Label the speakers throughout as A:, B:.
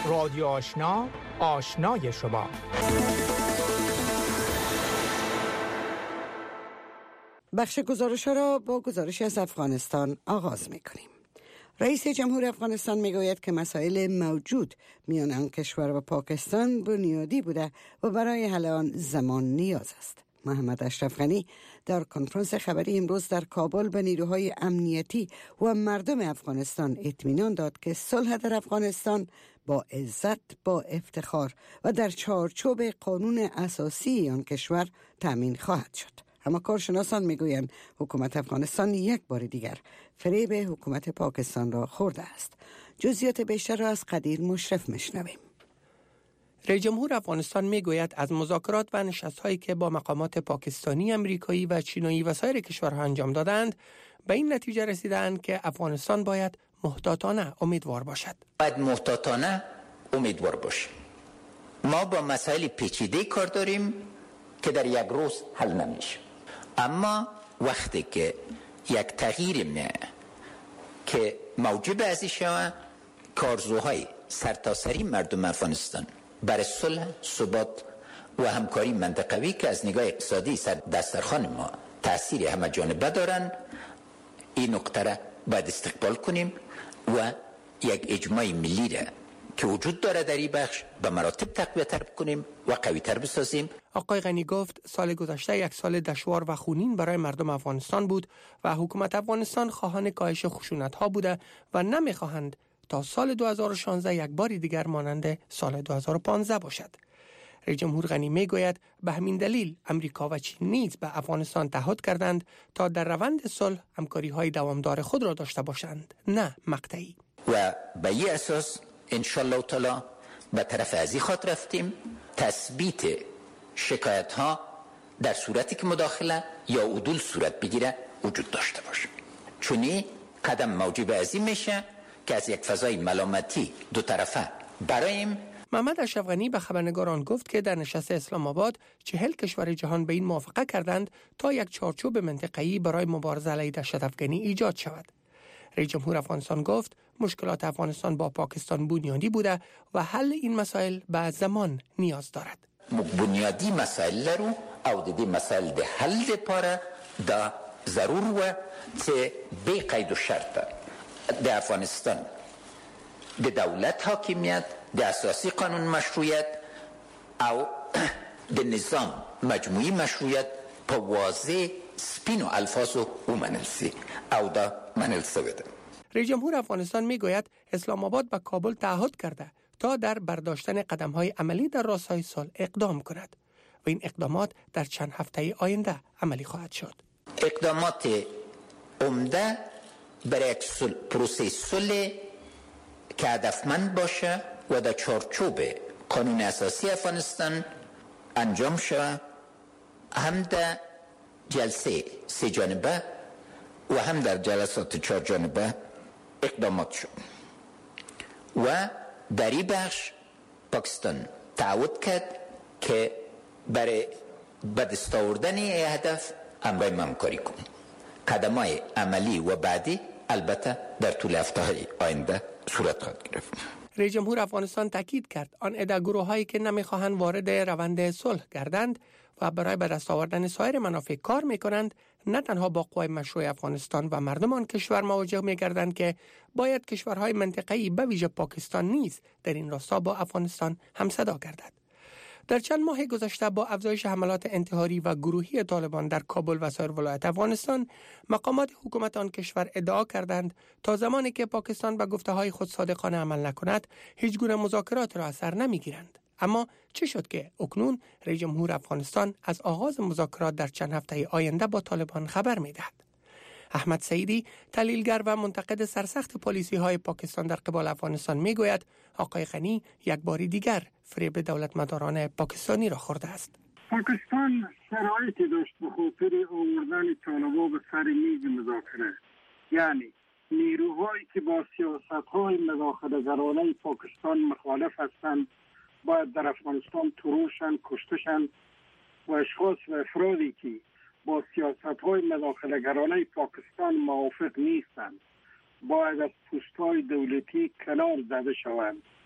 A: رادیو آشنا، آشنای شما.
B: بخش گزارش را با گزارش از افغانستان آغاز می‌کنیم. رئیس جمهور افغانستان میگوید که مسائل موجود میان آن کشور و پاکستان بنیادی بوده و برای حل آن زمان نیاز است. محمد اشرف غنی در کنفرانس خبری امروز در کابل به نیروهای امنیتی و مردم افغانستان اطمینان داد که صلح در افغانستان با عزت، با افتخار و در چارچوب قانون اساسی آن کشور تأمین خواهد شد. اما کارشناسان میگویند حکومت افغانستان یک بار دیگر فریب حکومت پاکستان را خورده است. جزئیات بیشتر را از قدیر مشرف میشنویم.
C: رئیس جمهور افغانستان میگوید از مذاکرات و نشست‌هایی که با مقامات پاکستانی، امریکایی و چینی و سایر کشورها انجام دادند، به این نتیجه رسیدند که افغانستان باید محتاطانه امیدوار باشد.
D: باید محتاطانه امیدوار باشیم. ما با مسائل پیچیده کار داریم که در یک روز حل نمیشه. اما وقتی که یک تغییر میه که موجب ازی شود کارزوهای سرتاسری مردم افغانستان برای صلح، ثبات و همکاری منطقوی که از نگاه اقتصادی سر دسترخوان ما تأثیر همه جانبه دارن، این نکته را باید استقبال کنیم و یک اجماع ملی را که وجود داره در این بخش به مراتب تقویت‌تر کنیم و قوی‌تر بسازیم.
C: آقای غنی گفت سال گذشته یک سال دشوار و خونین برای مردم افغانستان بود و حکومت افغانستان خواهان کاهش خشونت‌ها بوده و نمی‌خواهند تا سال 2016 یک بار دیگر مانند سال 2015 باشد. رئیس جمهور غنی میگوید به همین دلیل امریکا و چین نیز به افغانستان تعهد کردند تا در روند صلح همکاری‌های دوامدار خود را داشته باشند، نه مقطعی.
D: و به این اساس انشالله تعالی به طرف ازی خاط رفتیم تثبیت شکایت ها در صورتی که مداخله یا عدول صورت بگیره وجود داشته باشه. چونی قدم موجب ازی میشه که از یک فضای ملامتی دو طرفه برایم.
C: محمد اشرف غنی به خبرنگاران گفت که در نشست اسلام آباد 40 کشور جهان به این موافقه کردند تا یک چارچوب منطقه‌ای برای مبارزه علیه دهشت‌افکنی ایجاد شود. رئیس جمهور افغانستان گفت مشکلات افغانستان با پاکستان بنیادی بوده و حل این مسائل به زمان نیاز دارد.
D: بنیادی مسائل رو او د مسائل د حل لپاره دا ضرور و چې به قید و شرط د افغانستان د دولت حاکمیت، د اساسی قانون مشروعیت او د نظام مجموعی مشروعیت په واضح سپینو الفاظو ومنل سي او دا منل سوی ده.
C: رئیس جمهور افغانستان میگوید اسلام آباد به کابل تعهد کرده تا در برداشتن قدم‌های عملی در راستای صلح اقدام کند و این اقدامات در چند هفته آینده عملی خواهد شد.
D: اقدامات عمده برای پروسه صلح که هدفمند باشه و در چارچوب قانون اساسی افغانستان انجام شود، هم در جلسه 3 جانبه و هم در جلسات 4 جانبه اقدامات شد و در این بخش پاکستان تعهد کرد که برای به دست آوردن این هدف همراه همکاری کنیم. قدم‌های عملی و بعدی البته در طول هفته‌های آینده صورت خواهد گرفت.
C: رئیس جمهور افغانستان تاکید کرد آن عده گروه‌هایی که نمی‌خواهند وارد روند صلح گردند و برای به دست آوردن سایر منافع کار می‌کنند، نه تنها با قوای مشروع افغانستان و مردم آن کشور مواجه می‌گردند که باید کشورهای منطقه‌ای به ویژه پاکستان نیز در این راستا با افغانستان همصدا گردد. در چند ماه گذشته با افزایش حملات انتحاری و گروهی طالبان در کابل و سایر ولایات افغانستان، مقامات حکومت آن کشور ادعا کردند تا زمانی که پاکستان به گفته‌های خود صادقانه عمل نکند، هیچ گونه مذاکرات را اثر نمی‌گیرند. اما چه شد که اکنون رئیس جمهور افغانستان از آغاز مذاکرات در چند هفته آینده با طالبان خبر می‌دهد؟ احمد سعیدی، تحلیلگر و منتقد سرسخت پالیسی‌های پاکستان در قبال افغانستان میگوید آقای غنی یک بار دیگر فریب دولتمداران پاکستانی را خورده است.
E: پاکستان شرایطی داشت به خاطر آوردن طالبان به سر میز مذاکره، یعنی نیروهایی که با سیاست‌های مداخله‌گرانه پاکستان مخالف هستند باید در افغانستان تروشن، کشتشن و اشخاص و افرادی که با سیاست‌های مداخله‌گرانه پاکستان موافق نیستند باید از پست‌های دولتی کنار زده شوند.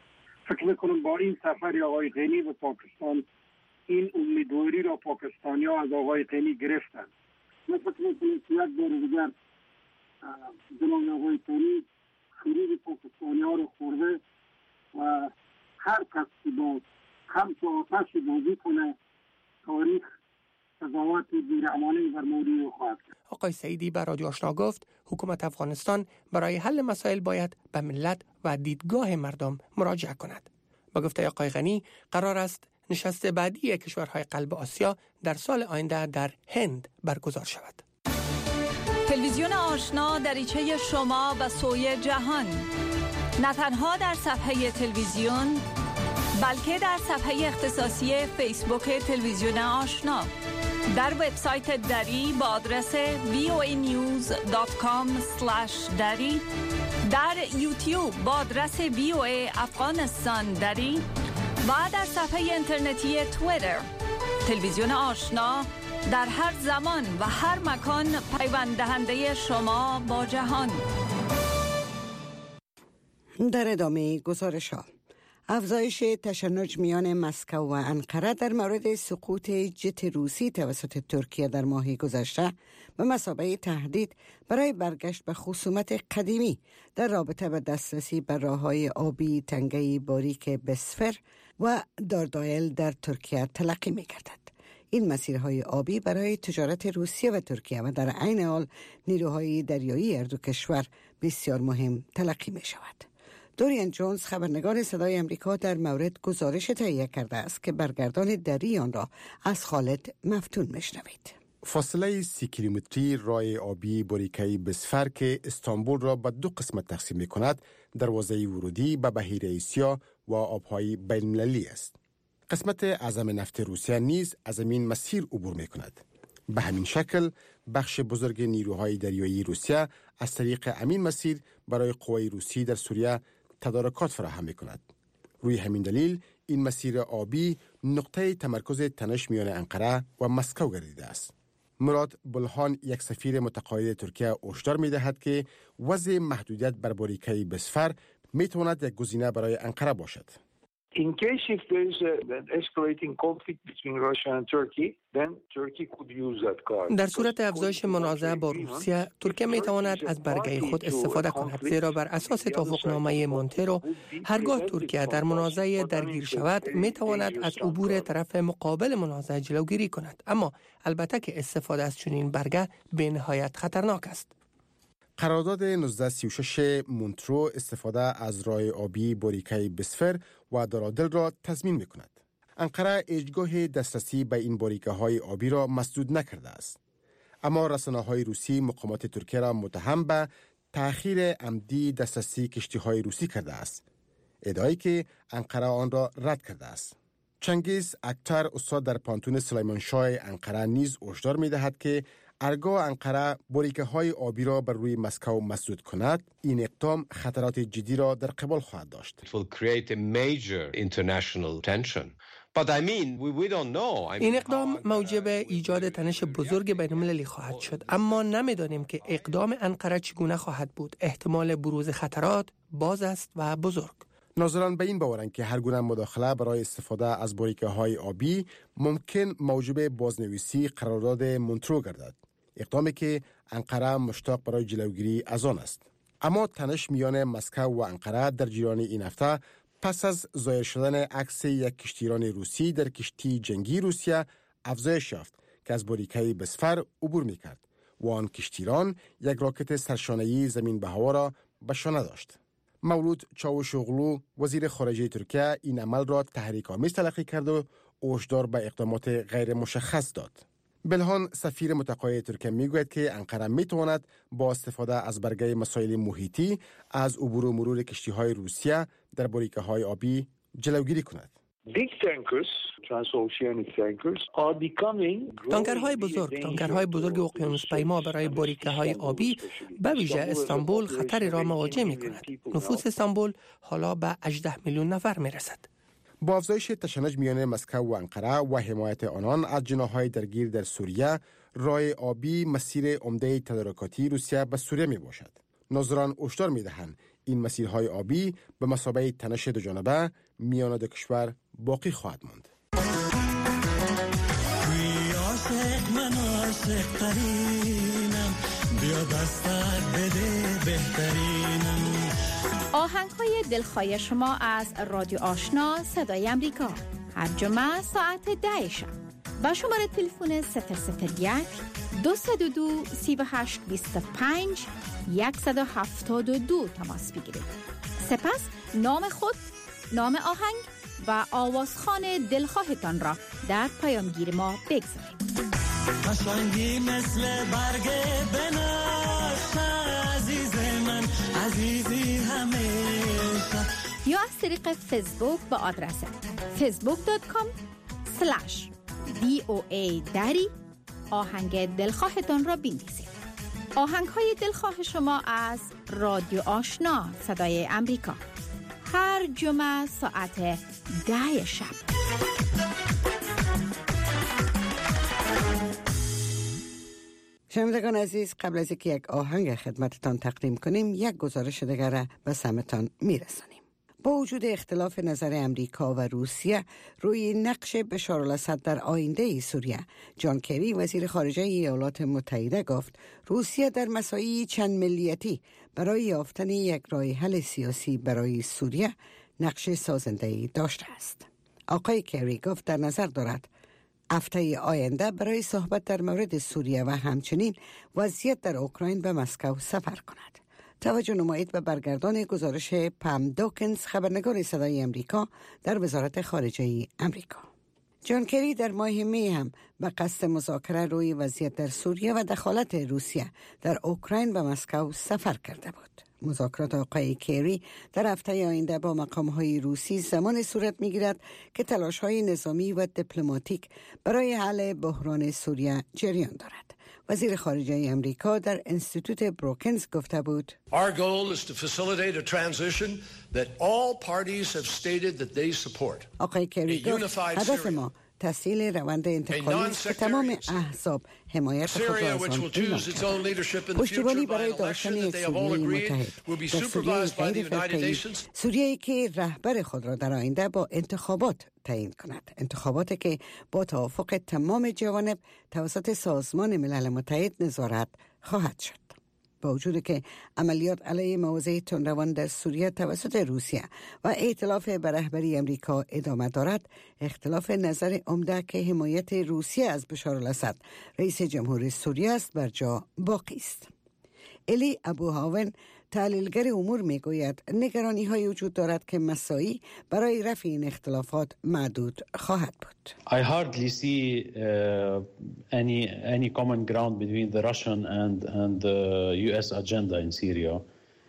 E: فکر میکنم با این سفر آقای غنی به پاکستان این امیدواری را پاکستانی‌ها از آقای غنی گرفتند. من فکر میکنم که یک بار دیگر جناب آقای غنی فریب پاکستانی‌ها رو خورده و هر کس که با خمس و آتش بازی کنه تاریخ قضاوت بی‌رحمانه بر مورد او خواهد کرد.
C: آقای سعیدی به رادیو آشنا گفت حکومت افغانستان برای حل مسائل باید به ملت و دیدگاه مردم مراجعه کند. با گفته آقای غنی قرار است نشست بعدی کشورهای قلب آسیا در سال آینده در هند برگزار شود.
F: تلویزیون آشنا دریچه شما و سوی جهان، نه تنها در صفحه تلویزیون بلکه در صفحه اختصاصی فیسبوک تلویزیون آشنا، در وبسایت دری با آدرس voanews.com/dari، در یوتیوب با آدرس VOA افغانستان دری و در صفحه اینترنتی توییتر. تلویزیون آشنا در هر زمان و هر مکان پیوند دهنده شما با جهان.
B: در ادامه گزارش‌ها، افزایش تشنج میان مسکو و انقره در مورد سقوط جت روسی توسط ترکیه در ماه گذشته به مثابه تهدید برای برگشت به خصومت قدیمی در رابطه به دسترسی به راه‌های آبی تنگه باریک بسفر و داردایل در ترکیه تلقی می‌گردد. این مسیرهای آبی برای تجارت روسیه و ترکیه و در عین حال نیروهای دریایی هر دو کشور بسیار مهم تلقی می‌شود. دوریان جونز خبرنگار صدای امریکا در مورد گزارش تهیه کرده است که برگردان دری آن را از خالد مفتون میشنوید.
G: فاصله 30 کیلومتری راه آبی باریکه بسفر که استانبول را به دو قسمت تقسیم می کند دروازه ورودی به بحیره آسیا و آبهای بین‌المللی است. قسمت اعظم نفت روسیه نیز از این مسیر عبور می کند. به همین شکل بخش بزرگ نیروهای دریایی روسیه از طریق همین مسیر برای قوای روسی در سوریه تدارکات فراهم می کند. روی همین دلیل این مسیر آبی نقطه تمرکز تنش میان انقره و مسکو گردیده است. مراد بلهان، یک سفیر متقاعد ترکیه، هشدار می دهد که وضع محدودیت بر باریکه بسفر می تواند یک گزینه برای انقره باشد.
H: In case if there is an escalating conflict between Russia and Turkey, then Turkey could use that card.
C: در صورت افزایش منازعه با روسیه، ترکیه می تواند از برگه خود استفاده کند، زیرا بر اساس توافقنامه مونترو هرگاه ترکیه در منازعه درگیر شود می تواند از عبور طرف مقابل منازعه جلوگیری کند، اما البته که استفاده از چنین برگه به نهایت خطرناک است.
G: قرارداد 1936 مونترو استفاده از راه آبی باریکه بسفر و دارادل را تضمین می کند. انقره هیچگاه دسترسی به این باریکه های آبی را مسدود نکرده است. اما رسانه های روسی مقامات ترکیه را متهم به تأخیر عمدی دسترسی کشتی های روسی کرده است. ادعایی که انقره آن را رد کرده است. چنگیز اکتر، استاد در پانتون سلیمانشاه انقره، نیز هشدار می دهد که هرگاه انقره باریکه های آبی را بر روی مسکو مسدود کند، این اقدام خطرات جدی را در قبال خواهد داشت.
I: It will create a major international tension. But I mean, we don't know.
C: این اقدام موجب ایجاد تنش بزرگ بین‌المللی خواهد شد، اما نمی‌دانیم که اقدام انقره چگونه خواهد بود. احتمال بروز خطرات باز است و بزرگ.
G: ناظران به این باورند که هر گونه مداخله برای استفاده از باریکه های آبی ممکن موجب بازنویسی قرارداد مونترو گردد. اقدامی که انقره مشتاق برای جلوگیری از آن است. اما تنش میان مسکو و انقره در جریان این هفته پس از ظاهر شدن عکس یک کشتیران روسی در کشتی جنگی روسیه افزایش یافت که از باریکه بسفر عبور می‌کرد و آن کشتیران یک راکت سرشانه‌ای زمین به هوا را به شانه داشت. مولود چاوشوغلو، وزیر خارجه ترکیه، این عمل را تحریک‌آمیز تلقی کرد و هشدار به اقدامات غیر مشخص داد. بلهان، سفیر متقاعد ترکیه، میگوید که انقره میتواند با استفاده از برگه مسائل محیطی از عبور و مرور کشتی‌های روسیه در باریکه‌های آبی جلوگیری کند.
C: تانکرهای بزرگ اقیانوس‌پیما برای باریکه‌های آبی به ویژه استانبول خطری را مواجه می‌کند. نفوس استانبول حالا به 18 میلیون نفر می‌رسد.
G: با افزایش تشنج میان مسکو و انقره و حمایت آنان از جناح‌های درگیر در سوریه، راه آبی مسیر عمده تدارکاتی روسیه به سوریه می باشد. ناظران هشدار می دهند این مسیرهای آبی به مثابه تنش دو جانبه میان دو کشور باقی خواهد ماند.
J: آهنگ‌های دلخواه شما از رادیو آشنا صدای امریکا هر جمعه ساعت 10 شب با شماره تلفن 001 202 38 25 172 تماس بگیرید. سپس نام خود، نام آهنگ و آوازخوان دلخواهتان را در پیامگیر ما بگذارید.
K: قشنگی مثل برگ بنفشه عزیز من، عزیزی همیشه.
J: یا از طریق فیسبوک با آدرس facebook.com/VOA دری آهنگ دلخواهتان را بنویسید. آهنگ های دلخواه شما از رادیو آشنا صدای امریکا هر جمعه ساعت 10 شب.
B: شنوندگان عزیز، قبل از اینکه یک آهنگ خدمتتان تقدیم کنیم، یک گزارش دیگر را به سمتان میرسانیم. با وجود اختلاف نظر امریکا و روسیه روی نقش بشار الاسد در آینده سوریه، جان کری وزیر خارجه ایالات متحده گفت روسیه در مسائل چند ملیتی برای یافتن یک راه حل سیاسی برای سوریه نقش سازنده‌ای داشته است. آقای کری گفت در نظر دارد هفته آینده برای صحبت در مورد سوریه و همچنین وضعیت در اوکراین به مسکو سفر کند. توجه نمایید به برگردان گزارش پام دوکنز، خبرنگار صدای امریکا در وزارت خارجه امریکا. جان کری در ماه می هم به قصد مذاکره روی وضعیت در سوریه و دخالت روسیه در اوکراین به مسکو سفر کرده بود. مذاکرات آقای کری در هفته آینده با مقام‌های روسی زمان صورت می‌گیرد که تلاش‌های نظامی و دیپلماتیک برای حل بحران سوریه جریان دارد. وزیر خارجه امریکا در انستیتوت بروکنز گفته بود:
L: Our goal is to facilitate a transition that all parties have stated that they support.
B: آقای کری گفت هدف ما تسهیل روند انتقالی که تمام احزاب حمایت خود را از آن اعلام کردند. پشتیبانی برای داشتن یک سوریه متحد در سوریه غیر فرقه‌ای، سوریه‌ای که رهبر خود را در آینده با انتخابات تعیین کند، انتخاباتی که با توافق تمام جوانب توسط سازمان ملل متحد نظارت خواهد شد. با وجود که عملیات علیه مواضع تندروان در سوریه توسط روسیه و ائتلاف به رهبری امریکا ادامه دارد، اختلاف نظر عمده که حمایت روسیه از بشار الاسد رئیس جمهور سوریه است بر جا باقی است. الی ابوهاون تحلیلگر امور میگوید نگرانی های وجود دارد که مساعی برای رفع این اختلافات محدود خواهد بود.
M: I hardly see any common ground between the Russian and the US agenda in Syria.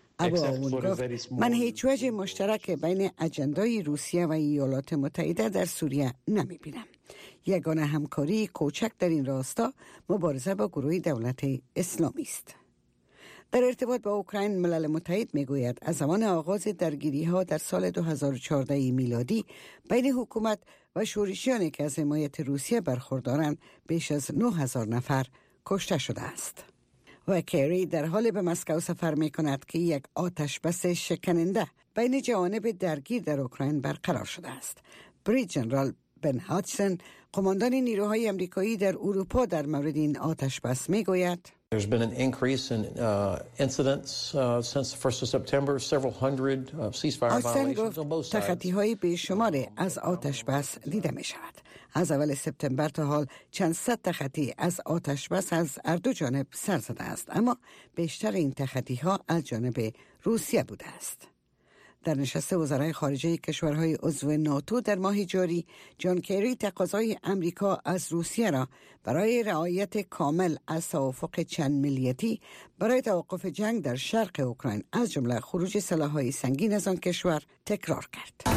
B: من هیچ وجه مشترک بین اجندای روسیه و ایالات متحده در سوریه نمی بینم. یگانه همکاری کوچک در این راستا مبارزه با گروه دولت اسلامی است. در ارتباط با اوکراین، ملل متحد میگوید از زمان آغاز درگیری ها در سال 2014 میلادی بین حکومت و شورشیانی که از حمایت روسیه برخوردارند بیش از 9000 نفر کشته شده است. و کری در حال به مسکو سفر می کند که یک آتش بس شکننده بین جوانب درگیر در اوکراین برقرار شده است. بریگادیر ژنرال بن هاتسون، قماندان نیروهای آمریکایی در اروپا، در مورد این آتش بس می گوید:
N: There's been an increase in incidents since the 1st of September, several hundred ceasefire violations on both sides.
B: تخطی‌های بیشمار از آتش بس دیده می شود. از اول سپتامبر تا حال چند صد تخطی از آتش بس از هر دو جانب سر زده است، اما بیشتر این تخطی‌ها از جانب روسیه بوده است. در نشست وزرای خارجه کشورهای عضو ناتو در ماه جاری، جان کری تقاضای امریکا از روسیه را برای رعایت کامل از توافق چند ملیتی برای توقف جنگ در شرق اوکراین، از جمله خروج سلاح‌های سنگین از آن کشور، تکرار کرد.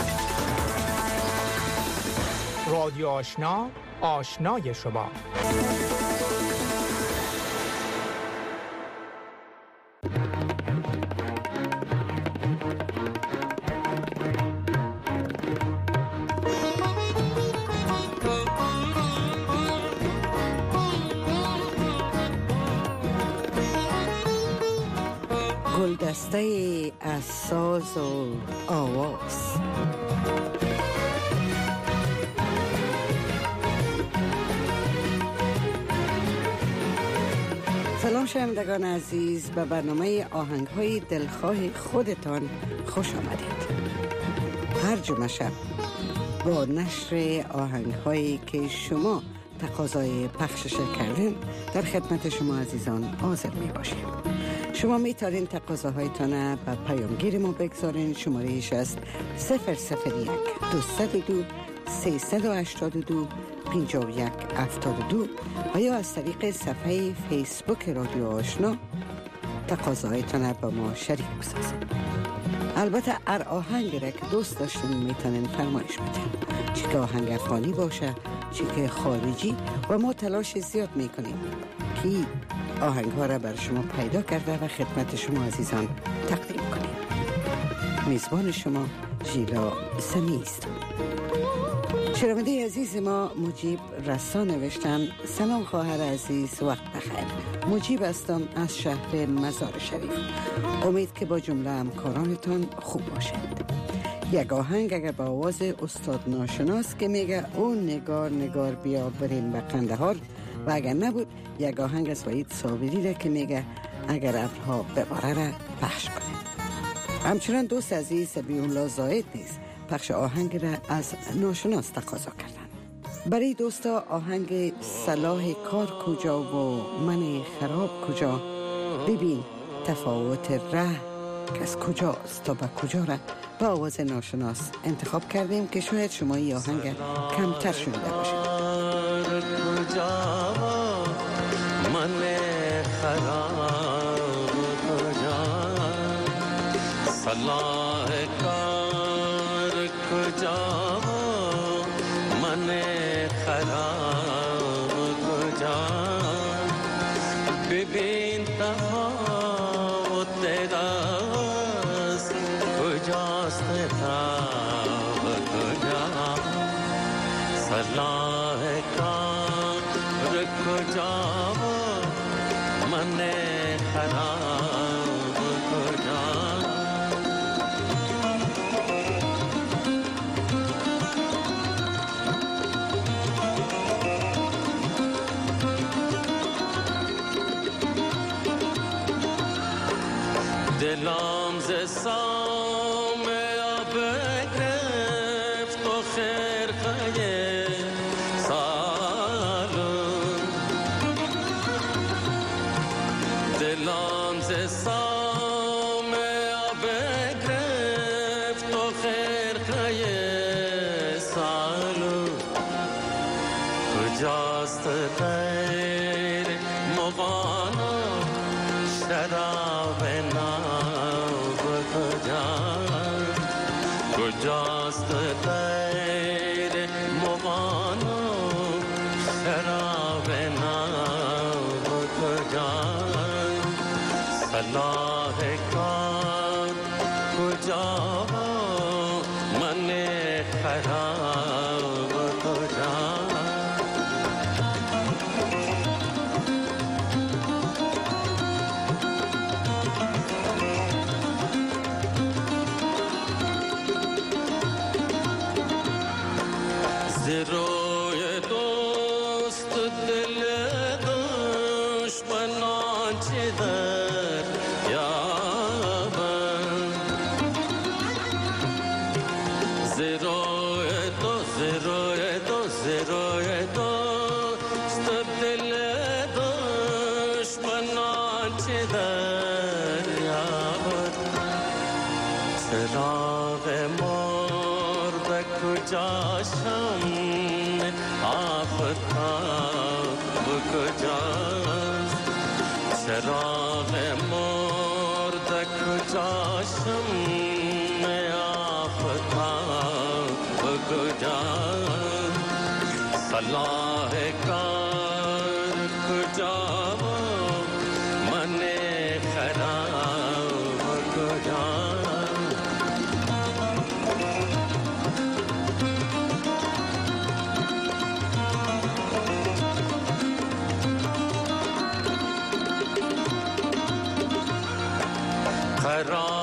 A: رادیو آشنا، آشنای شما.
B: هسته از ساز و آواز. سلام شنوندگان عزیز، به برنامه آهنگ‌های دلخواه خودتان خوش آمدید. هر جمعه شب با نشر آهنگ‌هایی که شما تقاضای پخشش کردین در خدمت شما عزیزان حاضر می باشیم. شما می توانید تقاضاهایتان به پیامگیر ما بگذارین. شماره‌اش است 001 202 382 5172 و یا از طریق صفحه فیسبوک رادیو آشنا تقاضاهایتان با ما شریک بسازید. البته هر آهنگ را که دوست داشتین میتونین فرمایش بدین، چه که آهنگ افغانی باشه چه که خارجی، و ما تلاش زیاد میکنیم که آهنگ ها را بر شما پیدا کرده و خدمت شما عزیزان تقدیم کنیم. میزبان شما ژیلا سمی است. شنونده عزیز ما مجیب رسا نوشتن: سلام خواهر عزیز، وقت بخیر. مجیب هستم از شهر مزار شریف. امید که با جمله همکارانتان خوب باشند. یک آهنگ اگر با آواز استاد ناشناس که میگه اون نگار نگار بیا بریم به قندهار، و اگر نبود یک آهنگ از وحید صابری را که میگه اگر ابرها بباره را پخش کنه. همچنان دوست عزیز سبیح الله زاهد نیز پخش آهنگ را از ناشناس تقاضا کردن. برای دوستا آهنگ صلاح کار کجا و من خراب کجا، ببین تفاوت ره کس کجاست تا به کجا را با آواز ناشناس انتخاب کردیم که شاید شما این آهنگ کمتر شنیده باشید.
K: من خراب کجا، صلاح کار کجا، من خراب کجا، ببین تفاوت راست کجاست تفاوت کجا، صلاح کار کجا، من خراب کجا. دلم ز سام آب گرفت و خرقه سالون، دلم ز سام آب گرفت و خرقه سالون، کجاست غیر مغانا شراب ناب کجا، کجاست غیر مغانا شراب ناب کجا، صلاح کار کجا، من خراب کجا. روی دوست دل دشمنان چه در یابم، زروی دوست دل دشمنان چه در یابم، چراغ مرد کجاشم آفتاب کجاست، چراغ مرد کجاشم آفتاب کجاست، صلاح کار کجا، من خراب کجا. خراب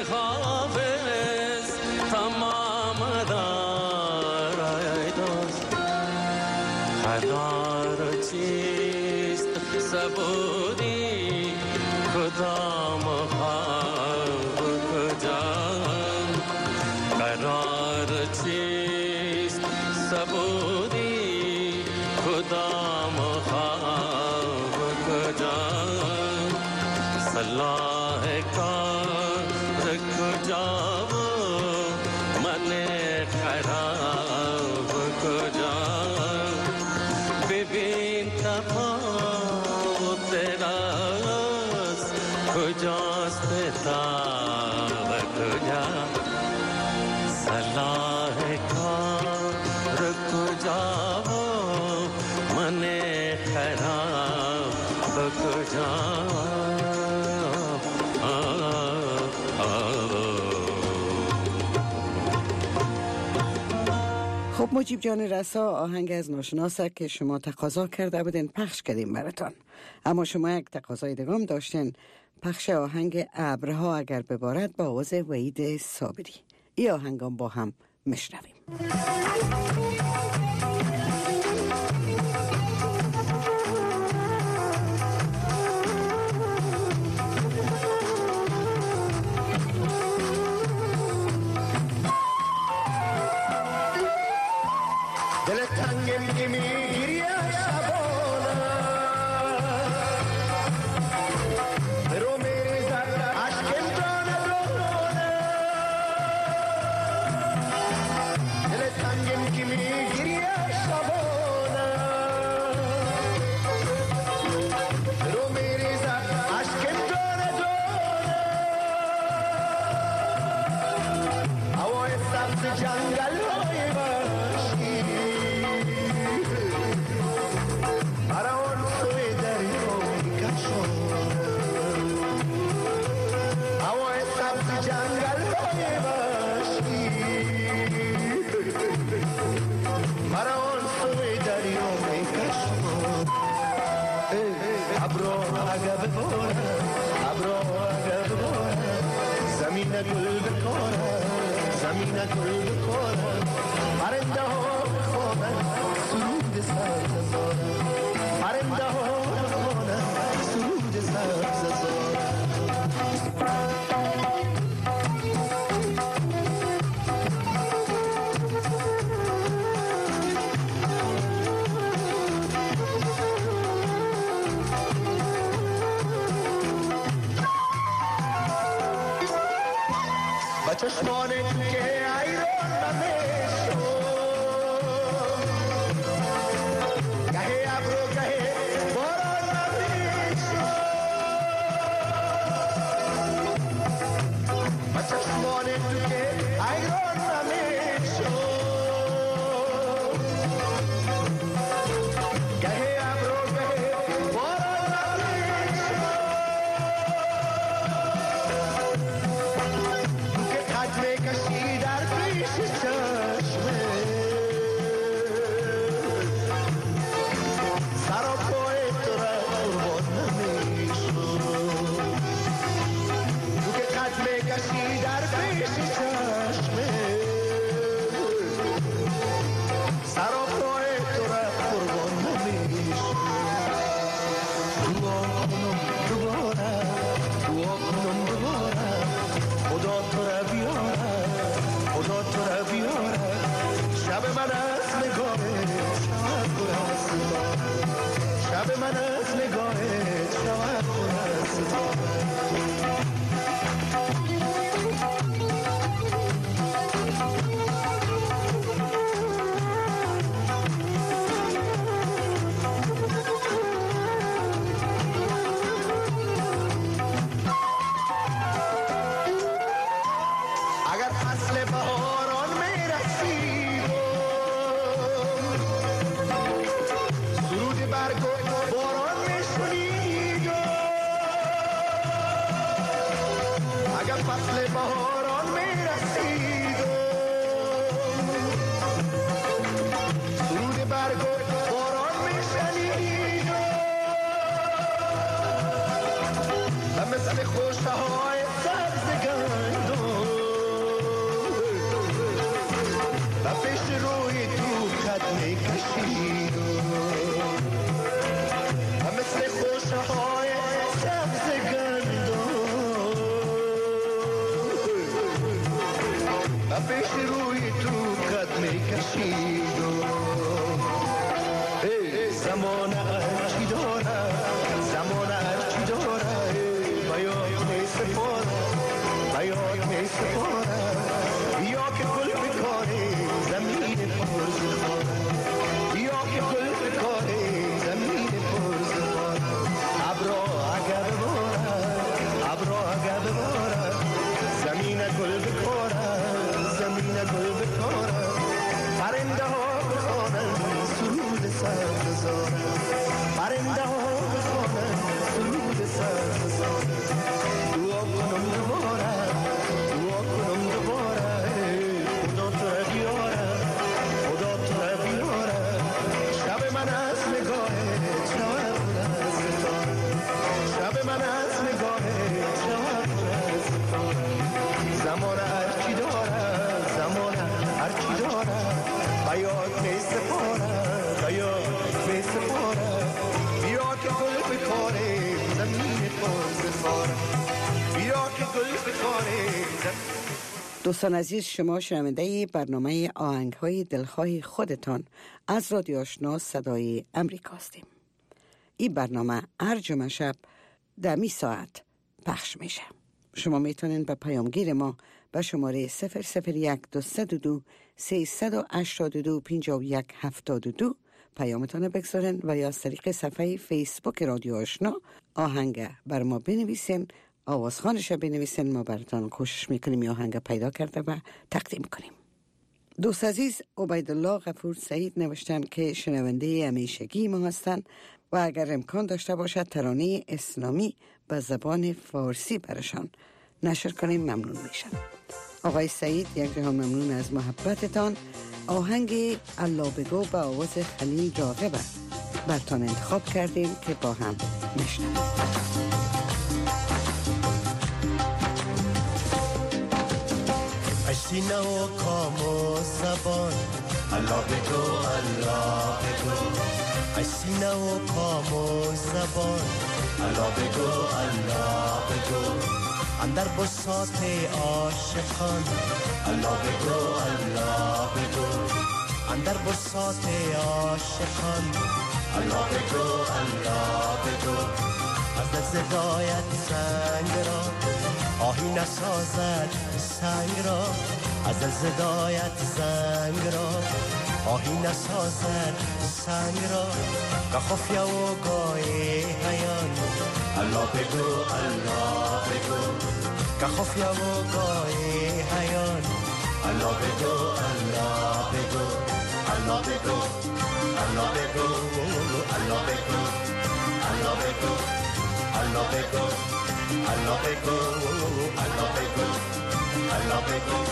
K: حافظ تمام دارای دوست قرار چیست سبودی کدام خواب کجام قرار چیست سبودی کدام خواب کجام صلاح کار کجا من خراب کجا ببین تفاوت راست کجاست تاب کجا صلاح کار کجا من خراب کجا
B: خب مجیب جان رسا، آهنگ از ناشناسه که شما تقاضا کرده بودین پخش کردیم براتان، اما شما یک تقاضای دیگه داشتین، پخش آهنگ ابرها اگر ببارد با آواز وحید صابری. این آهنگام با هم میشنویم.
O: چشمانه که ایران نمیشو گهه ابرو گهه باران نمیشو و چشمانه که ایران نمیشو گهه ابرو گهه باران نمیشو کشی در پیش چشمه سر و پای تو را قربان نمیشو تو که قدم کشی در پیش چشمه سر و پای تو را قربان نمیشو دعا کنم دوباره دعا کنم دوباره خدا تو را بیاره خدا تو را بیاره شب من از نگاهت شود پر از ستاره شب من از نگاهت شود پر از ستاره فصل بهاران میرسید سرود برگ و باران میشنید و مثل خوشه های سبز گندم روی تو قد میکشید و مثل خوشه های سبز گندم و پیش روی تو قد میکشید زمان هرچی داره زمان هرچی داره بیاد می سپاره بیاد می سپاره یا که گل بکاره زمین پرزخاره یا که گل بکاره زمین پرزخاره ابرا اگر بباره ابرا اگر بباره زمین گل بکاره زمین گل بکاره پرنده ها بخوانند سرود سرزاره پرنده ها بخوانند سرود سرزاره دعا کنم دوباره دعا کنم دوباره خدا تو را بیاره خدا تو را بیاره شب من از نگاهه شب از ستاره شب من از نگاهه شب از ستاره زمان هرچی داره زمان هرچی داره بیاد می سپاره بیاد می سپاره بیا که گل بکاره زمین پرزخاره بیا که گل بکاره
B: دوستان عزیز، شما شنونده برنامه آهنگ‌های دلخواه خودتان از رادیو آشنا صدای امریکا هستیم. این برنامه هر جمعه شب در می ساعت پخش میشه. شما میتونین به پیامگیر ما به شماره 001 202 382 5172 پیامتان بگذارن و یا از طریق صفحه فیسبوک رادیو آشنا آهنگ بر ما بنویسین، آوازخوانش بنویسین. ما براتان کوشش میکنیم آهنگ پیدا کرده و تقدیم کنیم. دوست عزیز عبیدالله غفور سعید نوشتن که شنونده همیشگی ما هستن و اگر امکان داشته باشد ترانه اسلامی به زبان فارسی برشان نشر کنیم ممنون میشن. آقای سعید یک جهان ممنون از محبتتان. آهنگ الله بگو به آواز خلیل راغبه برتان انتخاب کردیم که با هم میشنویم.
O: سینه و کام و زبان الله بگو الله بگو ای سینه و کام و زبان الله بگو الله بگو اندر بساط عاشقان الله بگو الله بگو اندر بساط عاشقان الله بگو الله بگو از زدایت سنگ را آهی نسازد سنگ را از زدایت سنگ را آهی نسازد سنگ را گخفیا و گای هیان الله بگو الله بگو گخفیا و گای هیان الله بگو الله بگو الله بگو الله بگو الله بگو الله بگو الله بگو الله بگو الله بگو الله بگو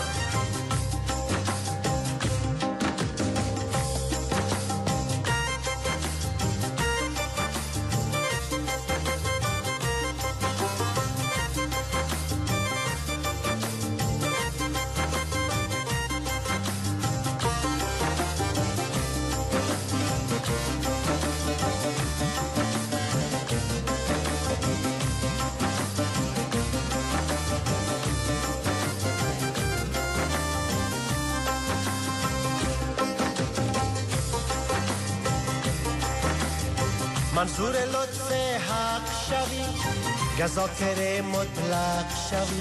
O: منظور لطف حق شوی گذاکر مطلق شوی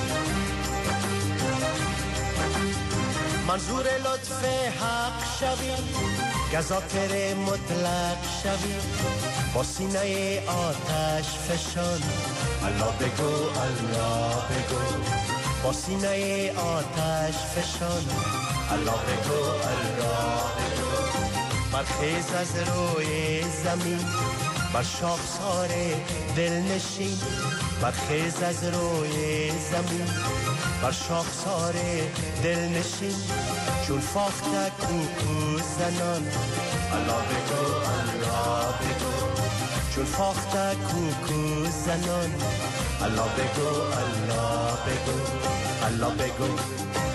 O: منظور لطف حق شوی گذاکر مطلق شوی با سینه آتش فشان الله بگو الله بگو با سینه آتش فشان الله بگو الله بگو برخیز از روی زمین بر شاخسار دلنشین برخیز از روی زمین بر شاخسار دلنشین چون فاخته کوکو زنان الله بگو الله بگو چون فاخته کوکو زنان الله بگو الله بگو الله بگو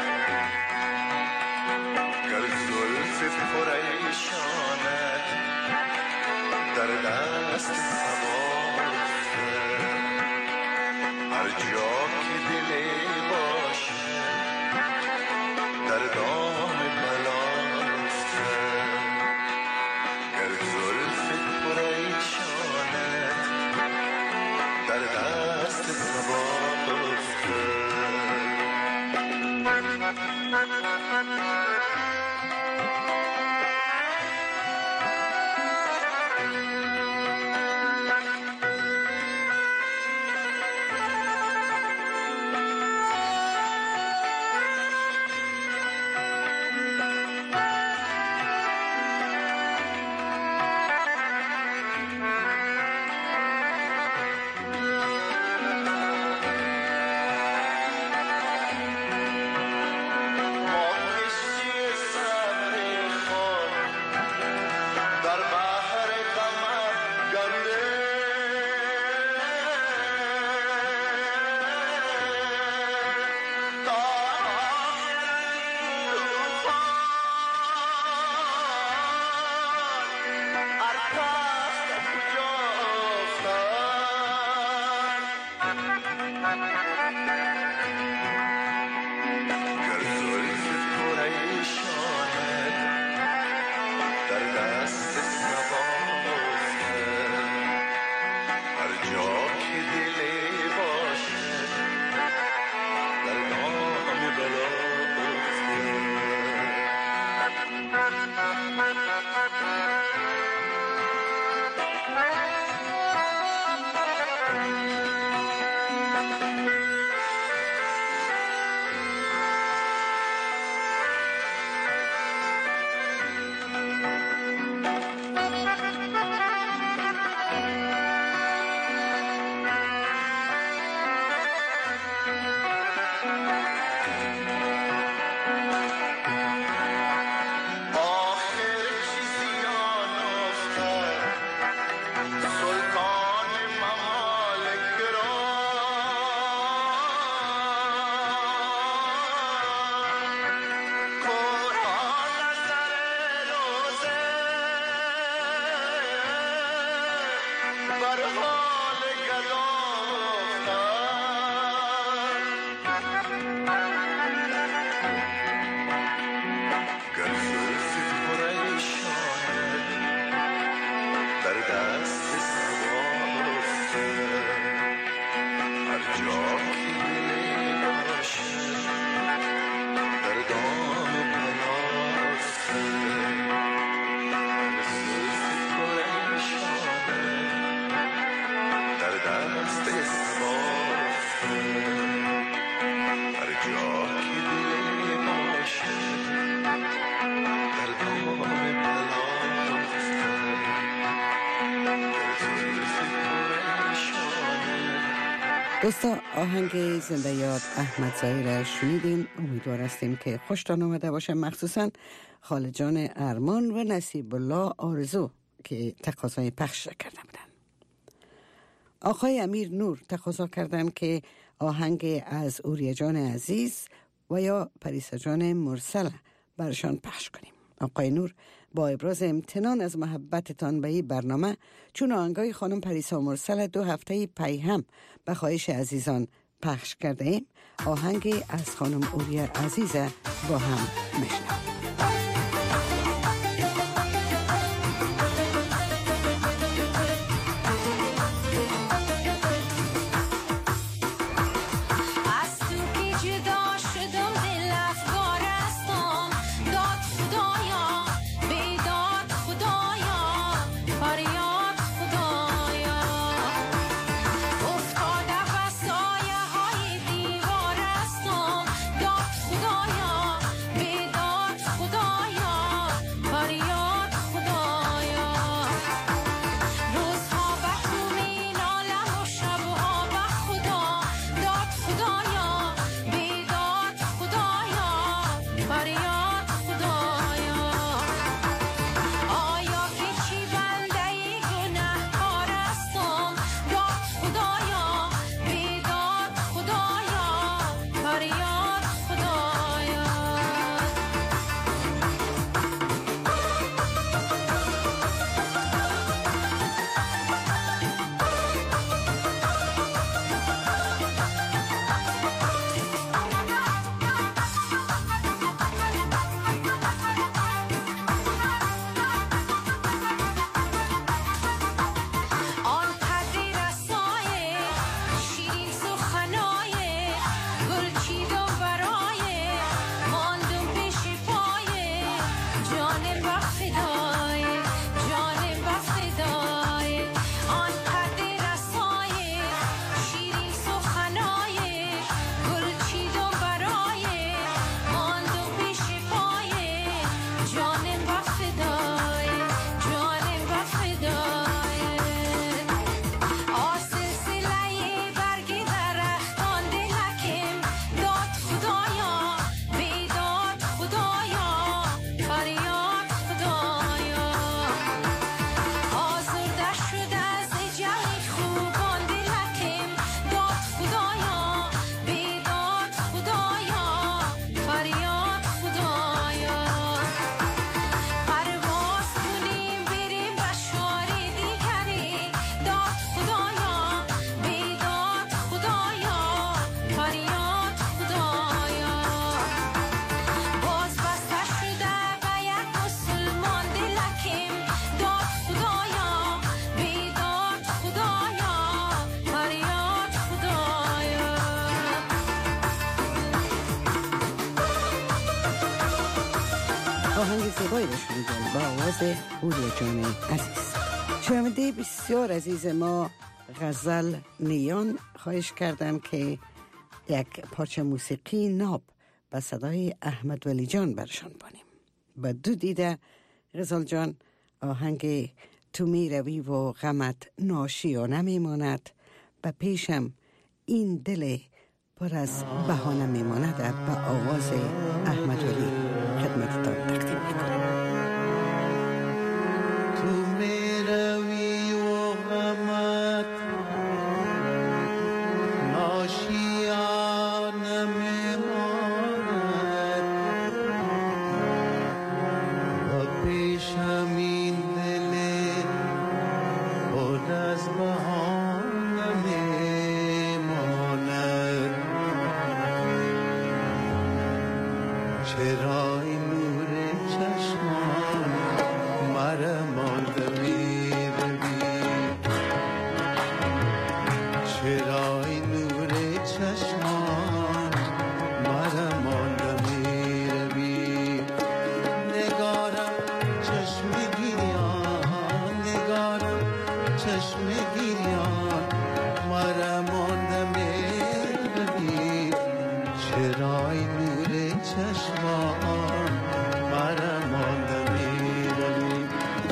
B: دوستا آهنگ زنده یاد احمد زاهی را شنیدین. امیدوار هستیم که خوشتان آمده باشه، مخصوصا خالد جان ارمان و نصیب الله آرزو که تقاضای پخش کرده بودن. آقای امیر نور تقاضا کردن که آهنگ از اوریه جان عزیز و یا پریسا جان مرسل برشان پخش کنیم. آقای نور با ابراز امتنان از محبتتان به این برنامه چون آهنگای خانم پریسا مرسل 2 هفته پی هم به خواهش عزیزان پخش کرده ایم، آهنگ از خانم اوریه عزیز با هم میشنویم.
P: خدایا
B: آهنگ زیبایی رو شنیدن با آواز هوریا جان عزیز. شنونده بسیار عزیز ما غزل نیان خواهش کردن که یک پارچه موسیقی ناب به صدای احمد ولی جان برشان بانیم. با دو دیده غزل جان آهنگ تو می روی و غمت ناشی و نمیماند، به پیشم این دل پر از بهانه میماند به آواز احمد ولی خدمتتان تقدیم میکنم.
O: تو می روی و غمت ناشیانه میماند و پیشم این دل پر از بهانه میماند. چرا این نور چشمان مرا مانده می‌روی؟ چرا این نور چشمان مرا مانده می‌روی؟ نگارم چشم گریان، نگارم چشم گریان مرا مانده می‌روی. چرا این نور چشمان مرا مانده می‌روی؟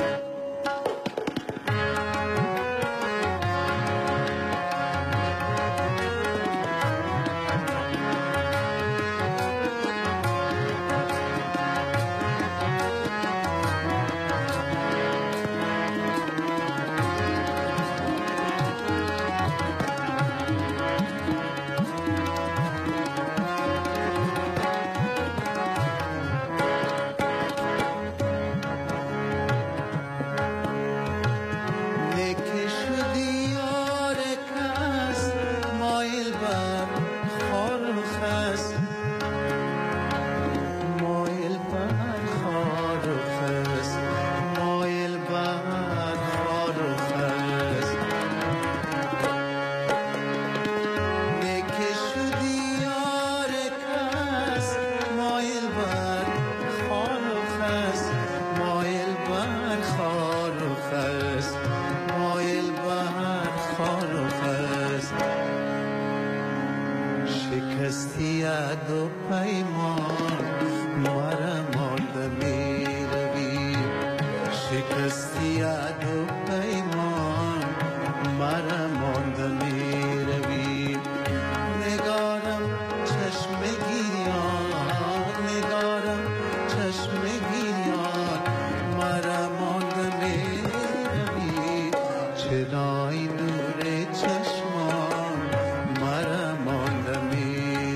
O: شکستی عهد و پیمان مرا مانده می‌روی. شکستی عهد و پیمان مرا مانده می‌روی. نگارم چشم گریان، نگارم چشم گریان مرا مانده می‌روی. چرا این نور چشمان مرا مانده می‌روی؟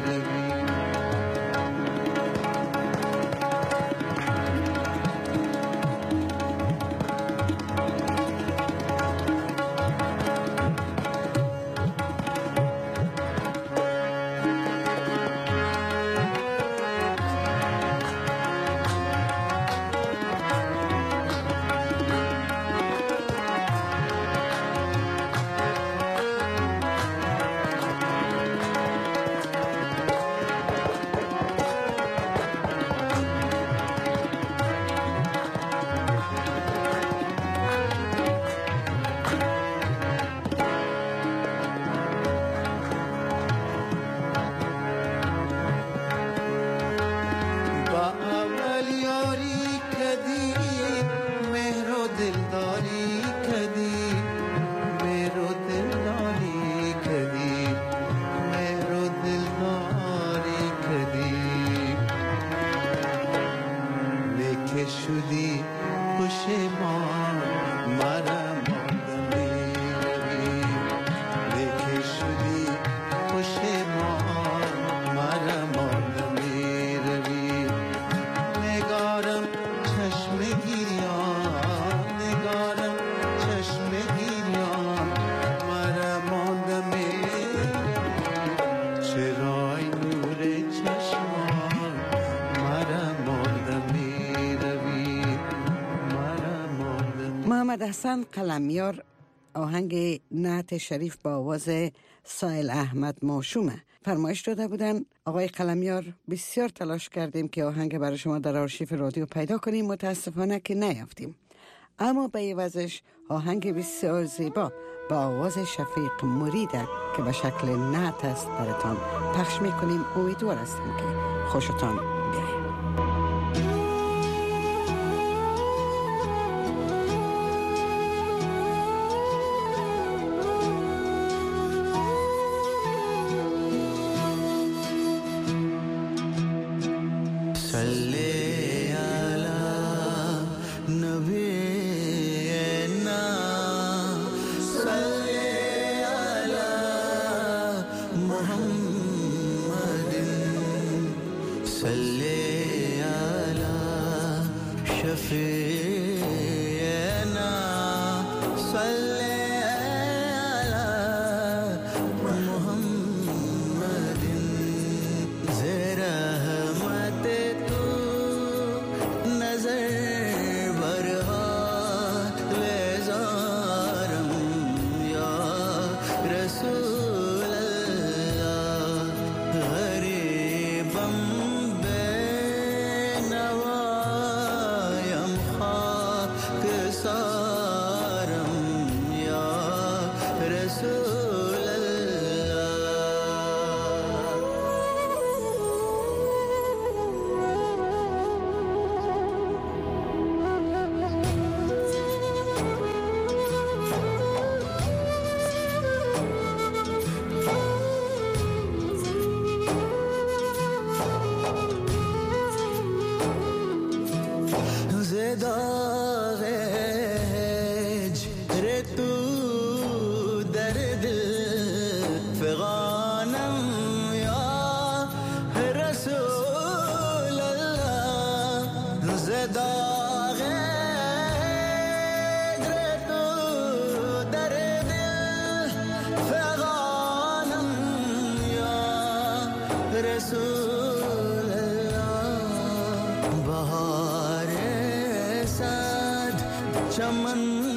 O: شدی پشیمان مرا مانده می‌روی. لیکن شدی پشیمان مرا مانده می‌روی. نگارم چشم گریان، نگارم چشم گریان مرا مانده می‌روی. چرا این نور چشمان مرا مانده می‌روی؟
B: محمد حسن قلمیار آهنگ نعت شریف با آواز سایل احمد ماشومه فرمایش داده بودن آقای قلمیار بسیار تلاش کردیم که آهنگ برای شما در آرشیف رادیو پیدا کنیم، متاسفانه که نیافتیم. اما به عوضش آهنگ بسیار زیبا با آواز شفیق مریده که به شکل نعت است براتان پخش میکنیم. امیدوار هستم که خوشتان بیاید.
O: Chaman